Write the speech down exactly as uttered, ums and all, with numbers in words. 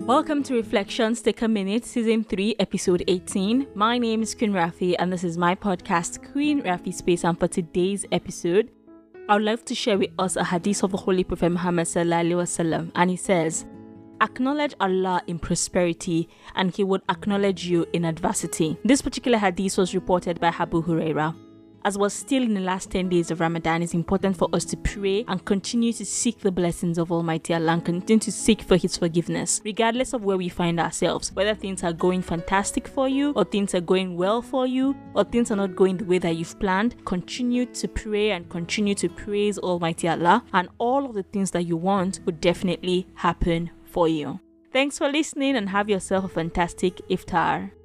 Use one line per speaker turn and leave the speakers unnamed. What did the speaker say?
Welcome to Reflections Take a Minute, Season three, Episode eighteen. My name is Queen Rafi and this is my podcast, Queen Rafi Space. And for today's episode, I would like to share with us a hadith of the Holy Prophet Muhammad Sallallahu Alaihi Wasallam. And he says, acknowledge Allah in prosperity and He would acknowledge you in adversity. This particular hadith was reported by Abu Huraira. As we're still in the last ten days of Ramadan, it's important for us to pray and continue to seek the blessings of Almighty Allah and continue to seek for His forgiveness, regardless of where we find ourselves, whether things are going fantastic for you, or things are going well for you, or things are not going the way that you've planned. Continue to pray and continue to praise Almighty Allah, and all of the things that you want would definitely happen for you. Thanks for listening and have yourself a fantastic iftar.